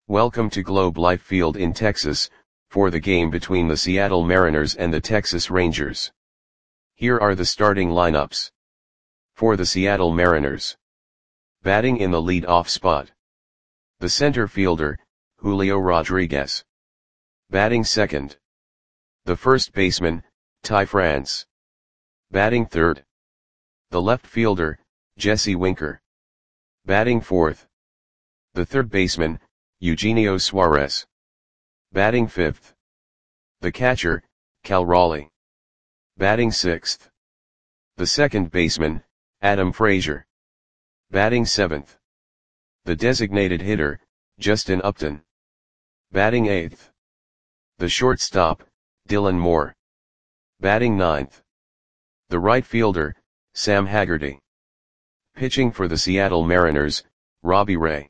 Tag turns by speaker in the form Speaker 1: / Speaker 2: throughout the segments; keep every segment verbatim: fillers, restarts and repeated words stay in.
Speaker 1: Welcome to Globe Life Field in Texas, for the game between the Seattle Mariners and the Texas Rangers. Here are the starting lineups. For the Seattle Mariners. Batting in the lead-off spot. The center fielder, Julio Rodriguez. Batting second. The first baseman, Ty France. Batting third. The left fielder, Jesse Winker. Batting fourth. The third baseman, Eugenio Suarez. Batting fifth. The catcher, Cal Raleigh. Batting sixth. The second baseman, Adam Frazier. Batting seventh. The designated hitter, Justin Upton. Batting eighth. The shortstop, Dylan Moore. Batting ninth. The right fielder, Sam Haggerty. Pitching for the Seattle Mariners, Robbie Ray.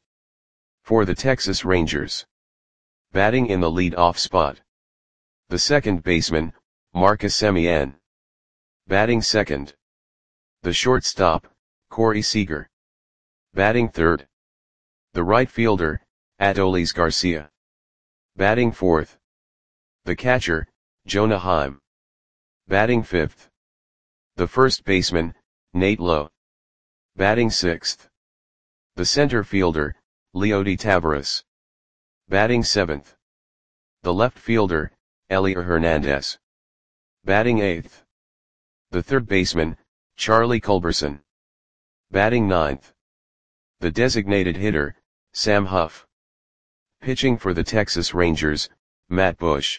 Speaker 1: For the Texas Rangers. Batting in the lead-off spot. The second baseman, Marcus Semien. Batting second. The shortstop, Corey Seager. Batting third. The right fielder, Adolis Garcia. Batting fourth. The catcher, Jonah Heim. Batting fifth. The first baseman, Nate Lowe. Batting sixth. The center fielder, Leody Taveras. Batting seventh. The left fielder, Elier Hernandez. Batting eighth. The third baseman, Charlie Culberson. Batting ninth. The designated hitter, Sam Huff. Pitching for the Texas Rangers, Matt Bush.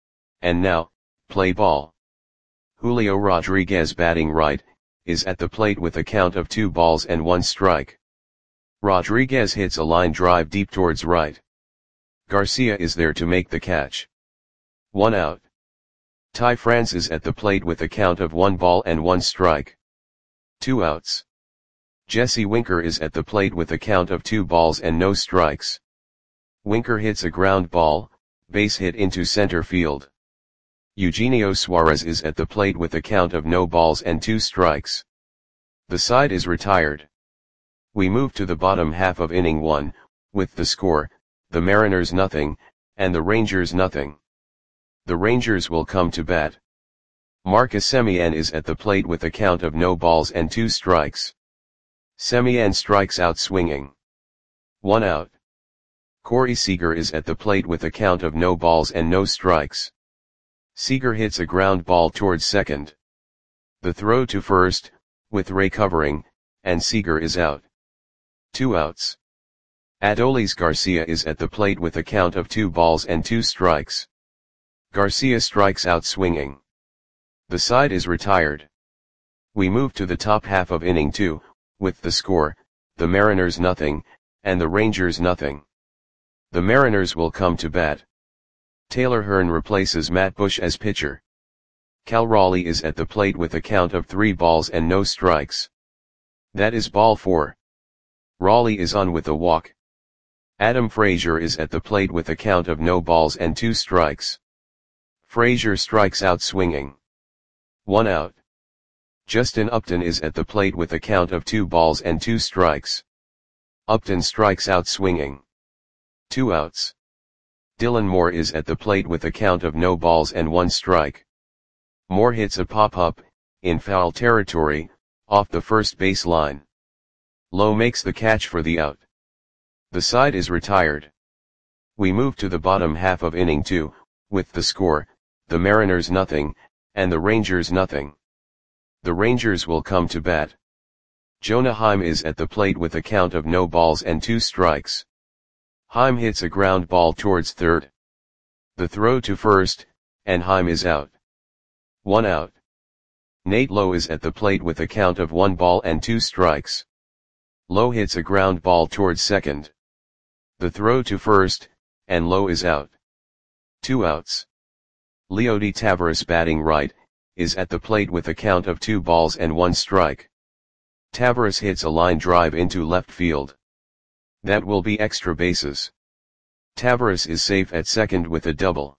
Speaker 1: And now, play ball. Julio Rodriguez batting right, is at the plate with a count of two balls and one strike. Rodriguez hits a line drive deep towards right. Garcia is there to make the catch. One out. Ty France is at the plate with a count of one ball and one strike. Two outs. Jesse Winker is at the plate with a count of two balls and no strikes. Winker hits a ground ball, base hit into center field. Eugenio Suarez is at the plate with a count of no balls and two strikes. The side is retired. We move to the bottom half of inning one, with the score, the Mariners nothing, and the Rangers nothing. The Rangers will come to bat. Marcus Semien is at the plate with a count of no balls and two strikes. Semien strikes out swinging. One out. Corey Seager is at the plate with a count of no balls and no strikes. Seager hits a ground ball towards second. The throw to first, with Ray covering, and Seager is out. Two outs. Adolis Garcia is at the plate with a count of two balls and two strikes. Garcia strikes out swinging. The side is retired. We move to the top half of inning two, with the score, the Mariners nothing, and the Rangers nothing. The Mariners will come to bat. Taylor Hearn replaces Matt Bush as pitcher. Cal Raleigh is at the plate with a count of three balls and no strikes. That is ball four. Raleigh is on with a walk. Adam Frazier is at the plate with a count of no balls and two strikes. Frazier strikes out swinging. One out. Justin Upton is at the plate with a count of two balls and two strikes. Upton strikes out swinging. Two outs. Dylan Moore is at the plate with a count of no balls and one strike. Moore hits a pop-up, in foul territory, off the first base line. Lowe makes the catch for the out. The side is retired. We move to the bottom half of inning two, with the score, the Mariners nothing, and the Rangers nothing. The Rangers will come to bat. Jonah Heim is at the plate with a count of no balls and two strikes. Heim hits a ground ball towards third. The throw to first, and Heim is out. One out. Nate Lowe is at the plate with a count of one ball and two strikes. Lowe hits a ground ball towards second. The throw to first, and Lowe is out. Two outs. Leody Taveras batting right, is at the plate with a count of two balls and one strike. Taveras hits a line drive into left field. That will be extra bases. Taveras is safe at second with a double.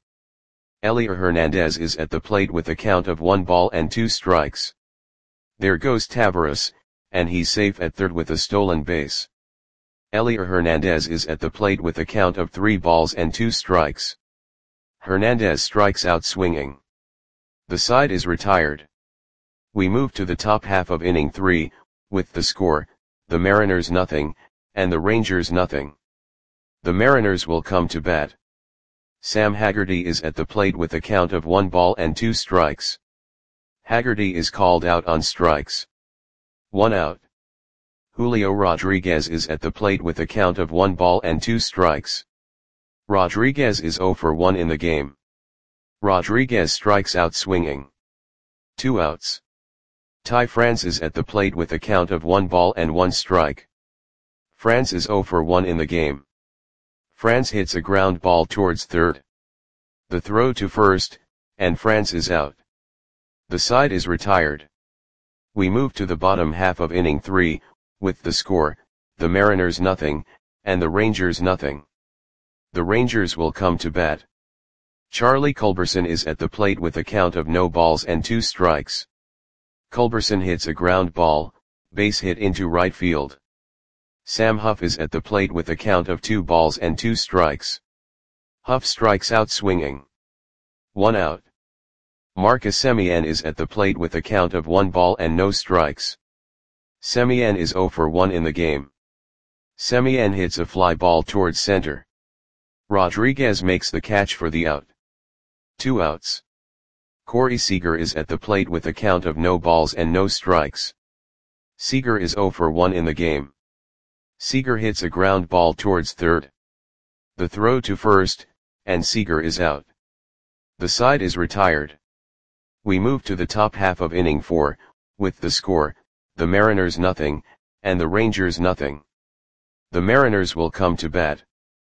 Speaker 1: Elier Hernandez is at the plate with a count of one ball and two strikes. There goes Taveras, and he's safe at third with a stolen base. Elier Hernandez is at the plate with a count of three balls and two strikes. Hernandez strikes out swinging. The side is retired. We move to the top half of inning three, with the score, the Mariners nothing, and the Rangers nothing. The Mariners will come to bat. Sam Haggerty is at the plate with a count of one ball and two strikes. Haggerty is called out on strikes. One out. Julio Rodriguez is at the plate with a count of one ball and two strikes. Rodriguez is zero for one in the game. Rodriguez strikes out swinging. Two outs. Ty France is at the plate with a count of one ball and one strike. France is zero for one in the game. France hits a ground ball towards third. The throw to first, and France is out. The side is retired. We move to the bottom half of inning three, with the score, the Mariners nothing, and the Rangers nothing. The Rangers will come to bat. Charlie Culberson is at the plate with a count of no balls and two strikes. Culberson hits a ground ball, base hit into right field. Sam Huff is at the plate with a count of two balls and two strikes. Huff strikes out swinging. One out. Marcus Semien is at the plate with a count of one ball and no strikes. Semien is zero for one in the game. Semien hits a fly ball towards center. Rodriguez makes the catch for the out. Two outs. Corey Seager is at the plate with a count of no balls and no strikes. Seager is zero for one in the game. Seager hits a ground ball towards third. The throw to first, and Seager is out. The side is retired. We move to the top half of inning four, with the score, the Mariners nothing, and the Rangers nothing. The Mariners will come to bat.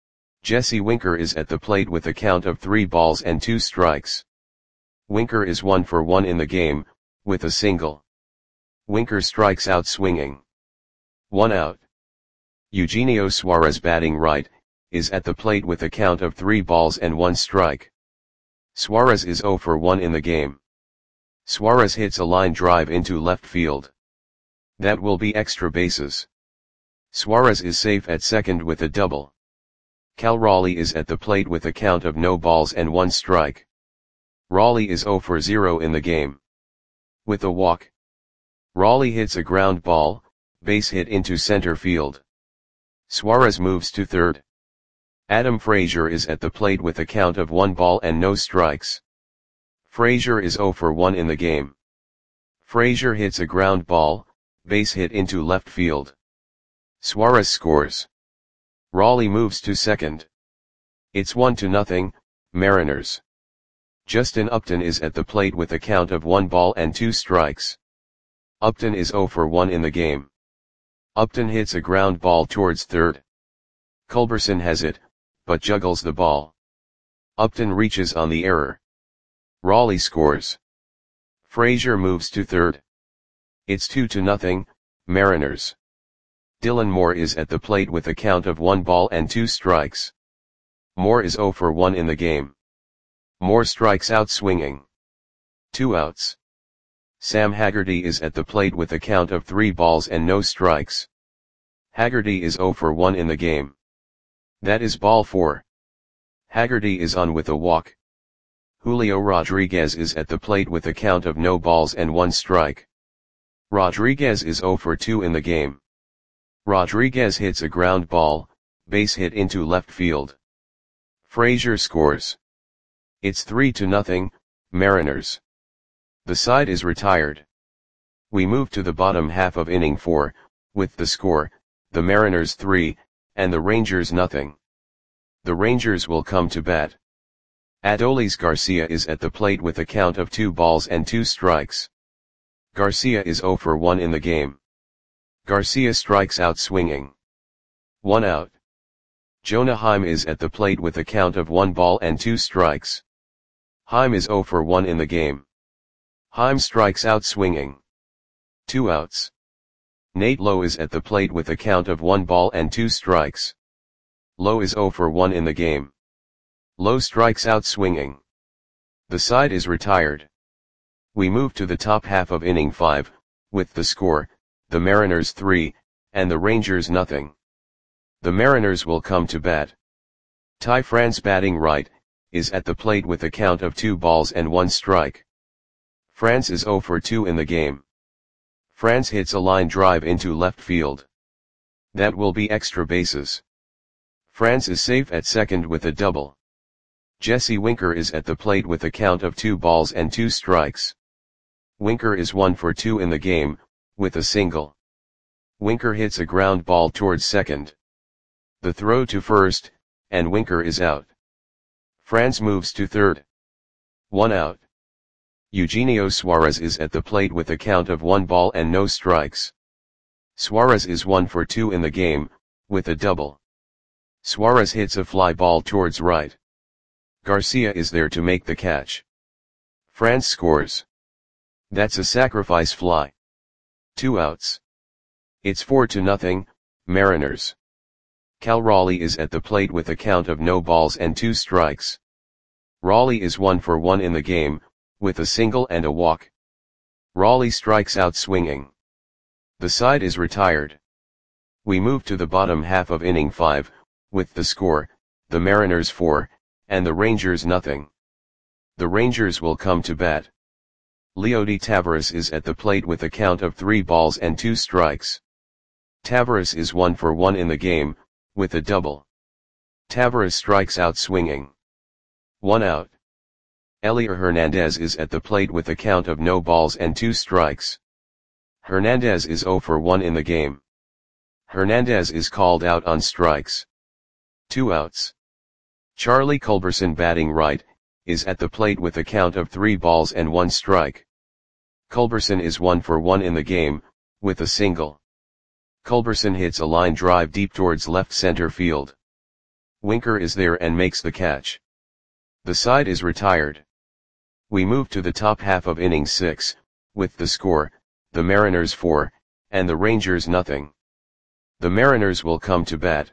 Speaker 1: Jesse Winker is at the plate with a count of three balls and two strikes. Winker is one for one in the game, with a single. Winker strikes out swinging. One out. Eugenio Suarez, batting right, is at the plate with a count of three balls and one strike. Suarez is zero for one in the game. Suarez hits a line drive into left field. That will be extra bases. Suarez is safe at second with a double. Cal Raleigh is at the plate with a count of no balls and one strike. Raleigh is zero for zero in the game. With a walk. Raleigh hits a ground ball, base hit into center field. Suarez moves to third. Adam Frazier is at the plate with a count of one ball and no strikes. Frazier is zero for one in the game. Frazier hits a ground ball, base hit into left field. Suarez scores. Raleigh moves to second. It's one to nothing, Mariners. Justin Upton is at the plate with a count of one ball and two strikes. Upton is zero for one in the game. Upton hits a ground ball towards third. Culberson has it, but juggles the ball. Upton reaches on the error. Raleigh scores. Frazier moves to third. It's two to nothing, Mariners. Dylan Moore is at the plate with a count of one ball and two strikes. Moore is zero for one in the game. Moore strikes out swinging. Two outs. Sam Haggerty is at the plate with a count of three balls and no strikes. Haggerty is zero for one in the game. That is ball four. Haggerty is on with a walk. Julio Rodriguez is at the plate with a count of no balls and one strike. Rodriguez is zero for two in the game. Rodriguez hits a ground ball, base hit into left field. Frazier scores. It's three to nothing, Mariners. The side is retired. We move to the bottom half of inning four, with the score, the Mariners three, and the Rangers nothing. The Rangers will come to bat. Adolis Garcia is at the plate with a count of two balls and two strikes. Garcia is zero for one in the game. Garcia strikes out swinging. One out. Jonah Heim is at the plate with a count of one ball and two strikes. Heim is zero for one in the game. Heim strikes out swinging. Two outs. Nate Lowe is at the plate with a count of one ball and two strikes. Lowe is zero for one in the game. Lowe strikes out swinging. The side is retired. We move to the top half of inning five, with the score, the Mariners three, and the Rangers nothing. The Mariners will come to bat. Ty France batting right, is at the plate with a count of two balls and one strike. France is zero for two in the game. France hits a line drive into left field. That will be extra bases. France is safe at second with a double. Jesse Winker is at the plate with a count of two balls and two strikes. Winker is one for two in the game, with a single. Winker hits a ground ball towards second. The throw to first, and Winker is out. France moves to third. One out. Eugenio Suarez is at the plate with a count of one ball and no strikes. Suarez is one for two in the game, with a double. Suarez hits a fly ball towards right. Garcia is there to make the catch. France scores. That's a sacrifice fly. Two outs. It's four to nothing, Mariners. Cal Raleigh is at the plate with a count of no balls and two strikes. Raleigh is one for one in the game, with a single and a walk. Raleigh strikes out swinging. The side is retired. We move to the bottom half of inning five, with the score, the Mariners four, and the Rangers nothing. The Rangers will come to bat. Leody Taveras is at the plate with a count of three balls and two strikes. Taveras is one for one in the game, with a double. Taveras strikes out swinging. One out. Elier Hernandez is at the plate with a count of no balls and two strikes. Hernandez is zero for one in the game. Hernandez is called out on strikes. Two outs. Charlie Culberson batting right, is at the plate with a count of three balls and one strike. Culberson is one for one in the game, with a single. Culberson hits a line drive deep towards left center field. Winker is there and makes the catch. The side is retired. We move to the top half of inning six, with the score, the Mariners four, and the Rangers nothing. The Mariners will come to bat.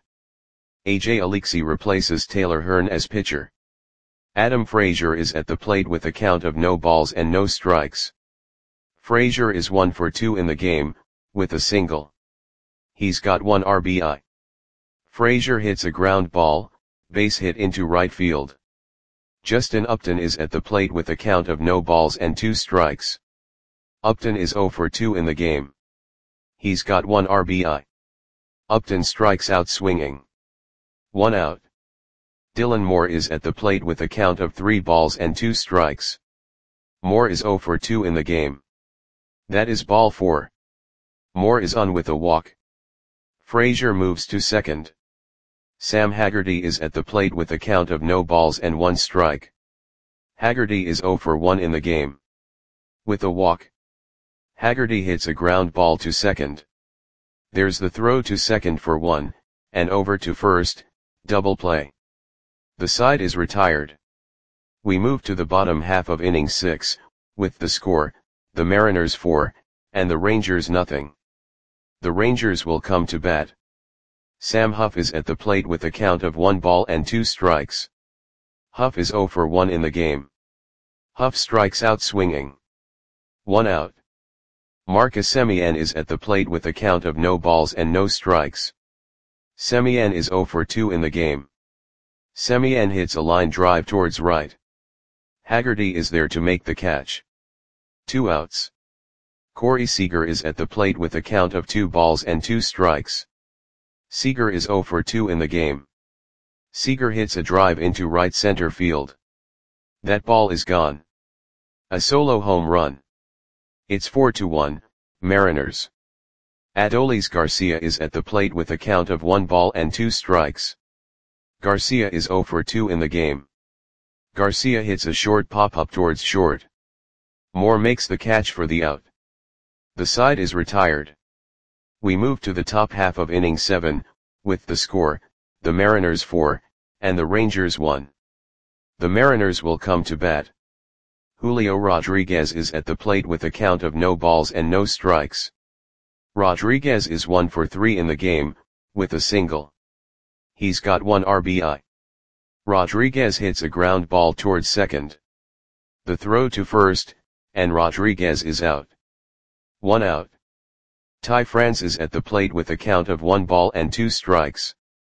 Speaker 1: A J Alexy replaces Taylor Hearn as pitcher. Adam Frazier is at the plate with a count of no balls and no strikes. Frazier is one for two in the game, with a single. He's got one R B I. Frazier hits a ground ball, base hit into right field. Justin Upton is at the plate with a count of no balls and two strikes. Upton is zero for two in the game. He's got one R B I. Upton strikes out swinging. One out. Dylan Moore is at the plate with a count of three balls and two strikes. Moore is zero for two in the game. That is ball four. Moore is on with a walk. Frazier moves to second. Sam Haggerty is at the plate with a count of no balls and one strike. Haggerty is zero for one in the game. With a walk. Haggerty hits a ground ball to second. There's the throw to second for one, and over to first, double play. The side is retired. We move to the bottom half of inning six, with the score, the Mariners four, and the Rangers nothing. The Rangers will come to bat. Sam Huff is at the plate with a count of one ball and two strikes. Huff is zero for one in the game. Huff strikes out swinging. One out. Marcus Semien is at the plate with a count of no balls and no strikes. Semien is zero for two in the game. Semien hits a line drive towards right. Haggerty is there to make the catch. Two outs. Corey Seager is at the plate with a count of two balls and two strikes. Seager is zero for two in the game. Seager hits a drive into right center field. That ball is gone. A solo home run. It's four to one, Mariners. Adolis Garcia is at the plate with a count of one ball and two strikes. Garcia is zero for two in the game. Garcia hits a short pop-up towards short. Moore makes the catch for the out. The side is retired. We move to the top half of inning seven, with the score, the Mariners four, and the Rangers one. The Mariners will come to bat. Julio Rodriguez is at the plate with a count of no balls and no strikes. Rodriguez is one for three in the game, with a single. He's got one R B I. Rodriguez hits a ground ball towards second. The throw to first, and Rodriguez is out. One out. Ty France is at the plate with a count of one ball and two strikes.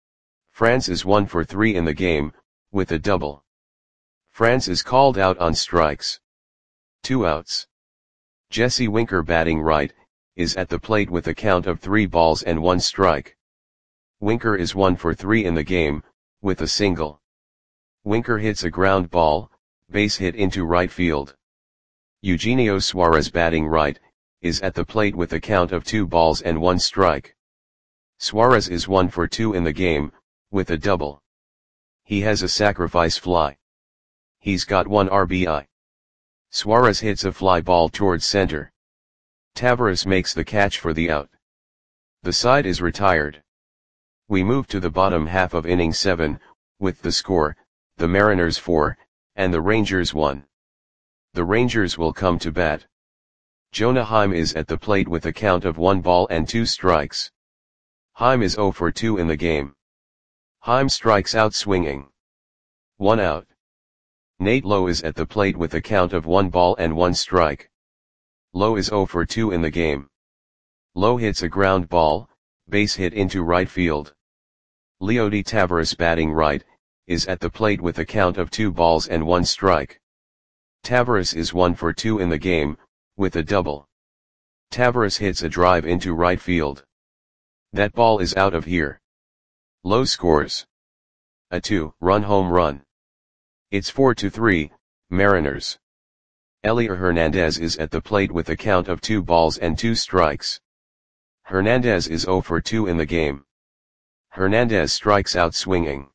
Speaker 1: France is one for three in the game, with a double. France is called out on strikes. Two outs. Jesse Winker, batting right, is at the plate with a count of three balls and one strike. Winker is one for three in the game, with a single. Winker hits a ground ball, base hit into right field. Eugenio Suarez, batting right, is at the plate with a count of two balls and one strike. Suarez is one for two in the game, with a double. He has a sacrifice fly. He's got one R B I. Suarez hits a fly ball towards center. Taveras makes the catch for the out. The side is retired. We move to the bottom half of inning seven, with the score, the Mariners four, and the Rangers one. The Rangers will come to bat. Jonah Heim is at the plate with a count of one ball and two strikes. Heim is zero for two in the game. Heim strikes out swinging. One out. Nate Lowe is at the plate with a count of one ball and one strike. Lowe is zero for two in the game. Lowe hits a ground ball, base hit into right field. Leody Taveras, batting right, is at the plate with a count of two balls and one strike. Taveras is one for two in the game, with a double. Taveras hits a drive into right field. That ball is out of here. Lowe scores a two-run home run. It's four to three, Mariners. Elier Hernandez is at the plate with a count of two balls and two strikes. Hernandez is zero for two in the game. Hernandez strikes out swinging.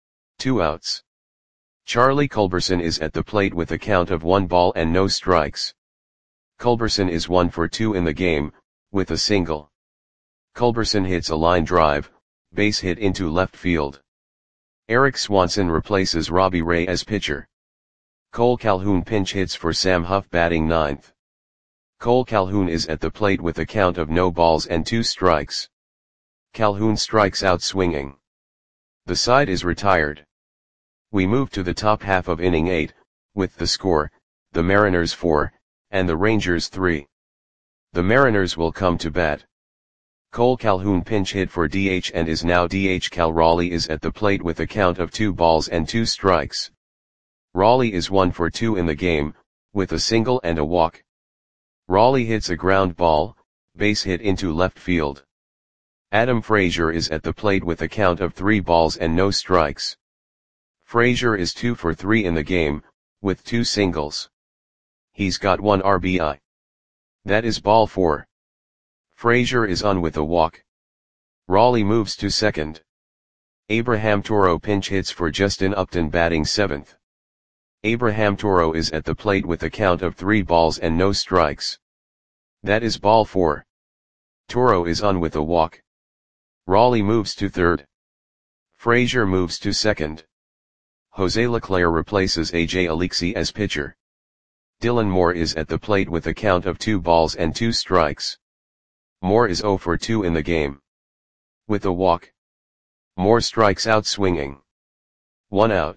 Speaker 1: Two outs. Charlie Culberson is at the plate with a count of one ball and no strikes. Culberson is one for two in the game, with a single. Culberson hits a line drive, base hit into left field. Eric Swanson replaces Robbie Ray as pitcher. Cole Calhoun pinch hits for Sam Huff, batting ninth. Cole Calhoun is at the plate with a count of no balls and two strikes. Calhoun strikes out swinging. The side is retired. We move to the top half of inning eight, with the score, the Mariners four, and the Rangers three. The Mariners will come to bat. Cole Calhoun pinch hit for D H and is now D H. Cal Raleigh is at the plate with a count of two balls and two strikes. Raleigh is one for two in the game, with a single and a walk. Raleigh hits a ground ball, base hit into left field. Adam Frazier is at the plate with a count of three balls and no strikes. Frazier is two for three in the game, with two singles. He's got one R B I. That is ball four. Frazier is on with a walk. Raleigh moves to second. Abraham Toro pinch hits for Justin Upton, batting seventh. Abraham Toro is at the plate with a count of three balls and no strikes. That is ball four. Toro is on with a walk. Raleigh moves to third. Frazier moves to second. Jose Leclerc replaces A J Alexy as pitcher. Dylan Moore is at the plate with a count of two balls and two strikes. Moore is zero for two in the game. With a walk. Moore strikes out swinging. One out.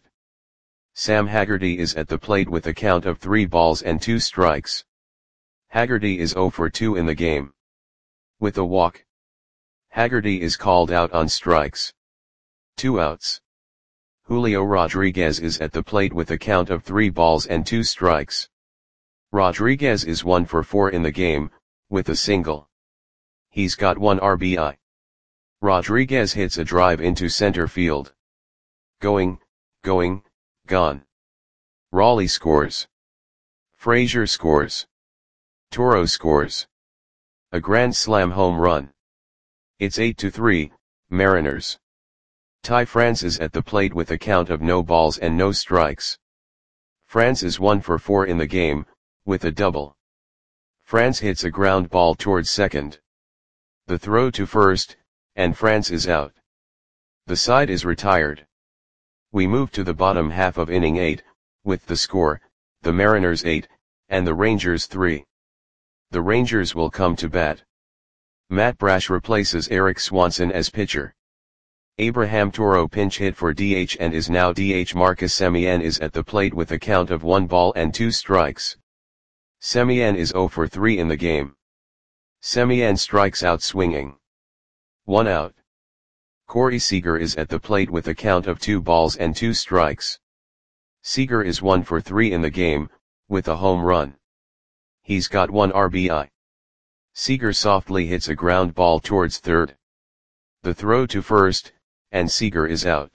Speaker 1: Sam Haggerty is at the plate with a count of three balls and two strikes. Haggerty is zero for two in the game. With a walk. Haggerty is called out on strikes. Two outs. Julio Rodriguez is at the plate with a count of three balls and two strikes. Rodriguez is one for four in the game, with a single. He's got one R B I. Rodriguez hits a drive into center field. Going, going, gone. Raleigh scores. Frazier scores. Toro scores. A grand slam home run. It's eight to three, Mariners. Ty France is at the plate with a count of no balls and no strikes. France is one for four in the game, with a double. France hits a ground ball towards second. The throw to first, and France is out. The side is retired. We move to the bottom half of inning eight, with the score, the Mariners eight, and the Rangers three. The Rangers will come to bat. Matt Brash replaces Eric Swanson as pitcher. Abraham Toro pinch hit for D H and is now D H. Marcus Semien is at the plate with a count of one ball and two strikes. Semien is zero for three in the game. Semien strikes out swinging. One out. Corey Seager is at the plate with a count of two balls and two strikes. Seager is one for three in the game, with a home run. He's got one R B I. Seager softly hits a ground ball towards third. The throw to first, and Seager is out.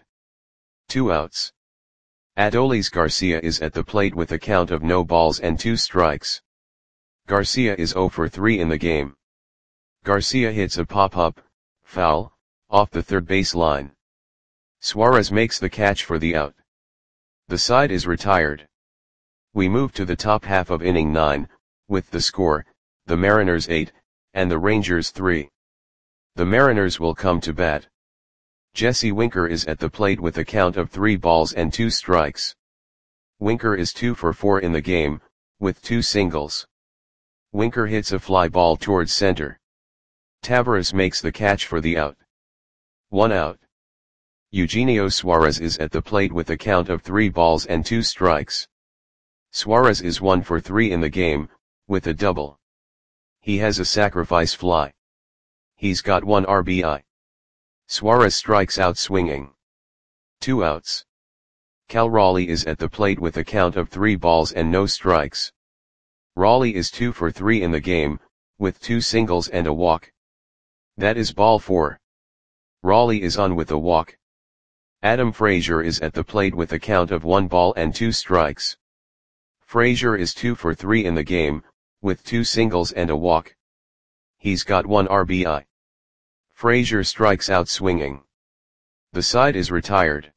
Speaker 1: Two outs. Adolis Garcia is at the plate with a count of no balls and two strikes. Garcia is zero for three in the game. Garcia hits a pop-up, foul, off the third base line. Suarez makes the catch for the out. The side is retired. We move to the top half of inning nine, with the score, the Mariners eight, and the Rangers three. The Mariners will come to bat. Jesse Winker is at the plate with a count of three balls and two strikes. Winker is two for four in the game, with two singles. Winker hits a fly ball towards center. Taveras makes the catch for the out. One out. Eugenio Suarez is at the plate with a count of three balls and two strikes. Suarez is one for three in the game, with a double. He has a sacrifice fly. He's got one R B I. Suarez strikes out swinging. Two outs. Cal Raleigh is at the plate with a count of three balls and no strikes. Raleigh is two for three in the game, with two singles and a walk. That is ball four. Raleigh is on with a walk. Adam Frazier is at the plate with a count of one ball and two strikes. Frazier is two for three in the game, with two singles and a walk. He's got one R B I. Frazier strikes out swinging. The side is retired.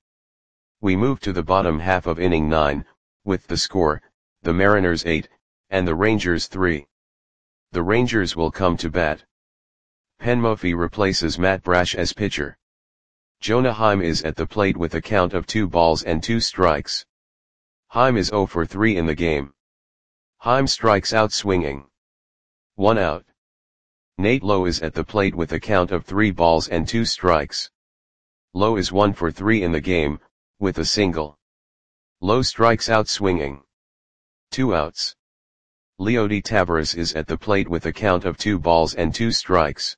Speaker 1: We move to the bottom half of inning nine, with the score, the Mariners eight, and the Rangers three. The Rangers will come to bat. Penn Murphy replaces Matt Brash as pitcher. Jonah Heim is at the plate with a count of two balls and two strikes. Heim is zero for three in the game. Heim strikes out swinging. One out. Nate Lowe is at the plate with a count of three balls and two strikes. Lowe is one for three in the game, with a single. Lowe strikes out swinging. Two outs. Leody Taveras is at the plate with a count of two balls and two strikes.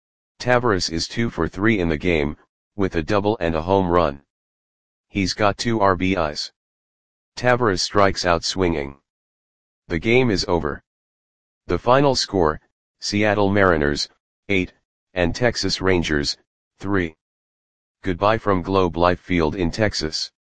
Speaker 1: Taveras is two for three in the game, with a double and a home run. He's got two R B Is. Taveras strikes out swinging. The game is over. The final score, Seattle Mariners, eight, and Texas Rangers, three. Goodbye from Globe Life Field in Texas.